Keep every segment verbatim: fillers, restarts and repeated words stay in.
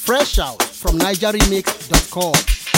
Fresh out from niger remix dot com.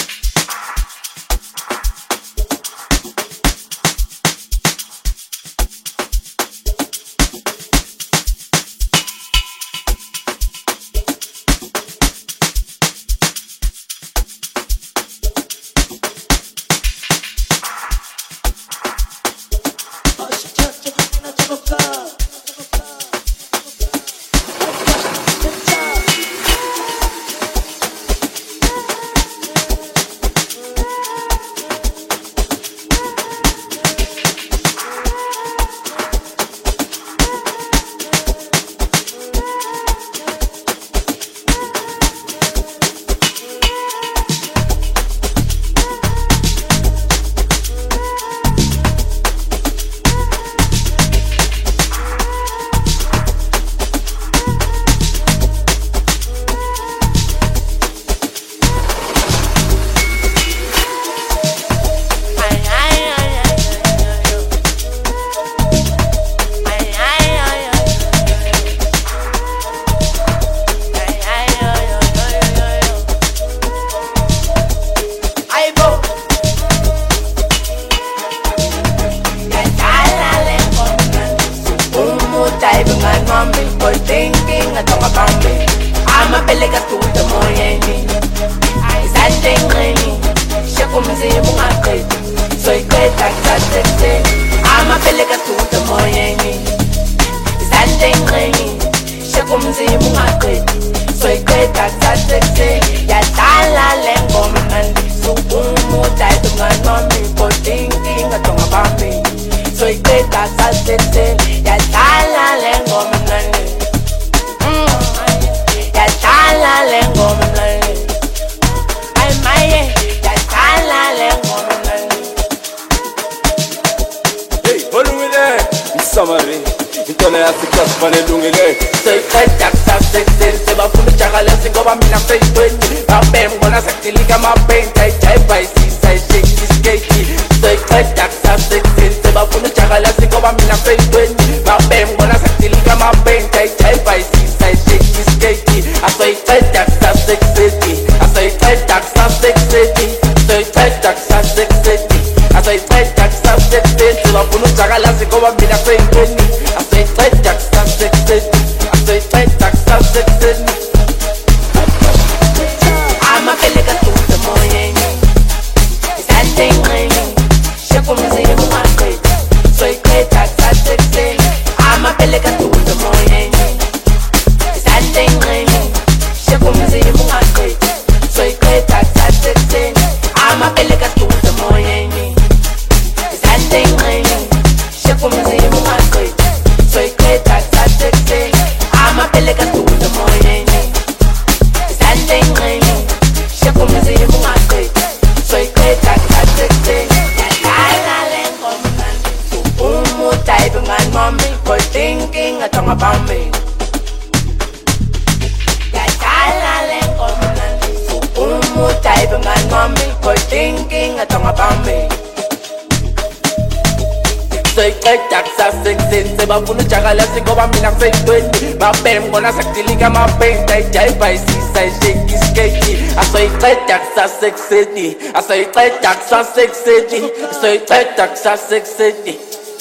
City, I say take Texas Six City, say take Texas Six City.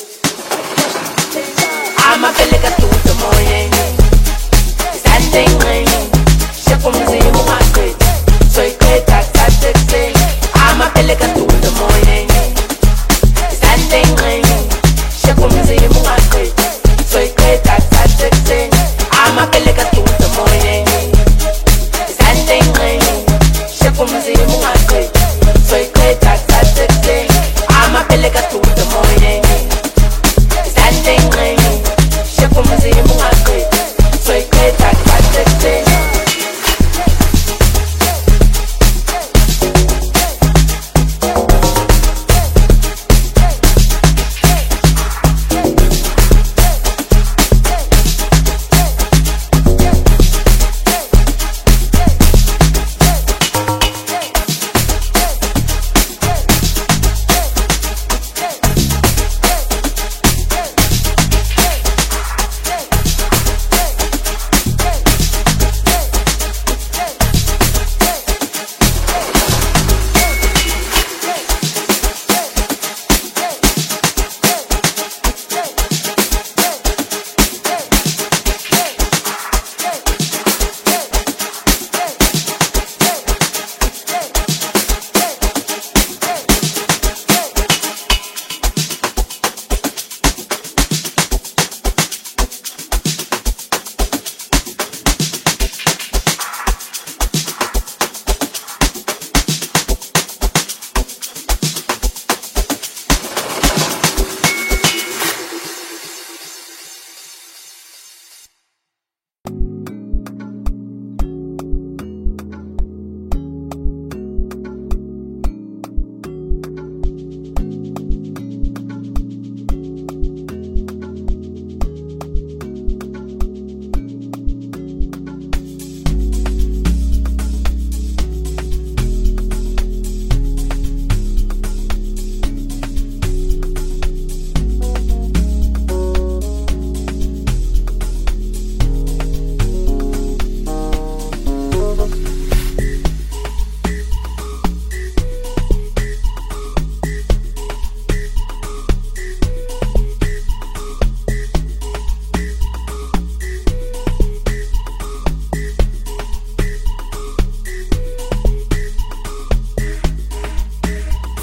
I'm a pelica to the morning, standing rain, Shakumzi Muhammad, say take Texas Six City. I'm a pelica to the morning, standing rain, Shakumzi Muhammad, say take Texas Six City. I'm a pelica to the morning, standing rain, Shakumzi Muhammad. I'm a pelica to the morning.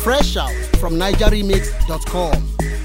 Fresh out from niger remix dot com.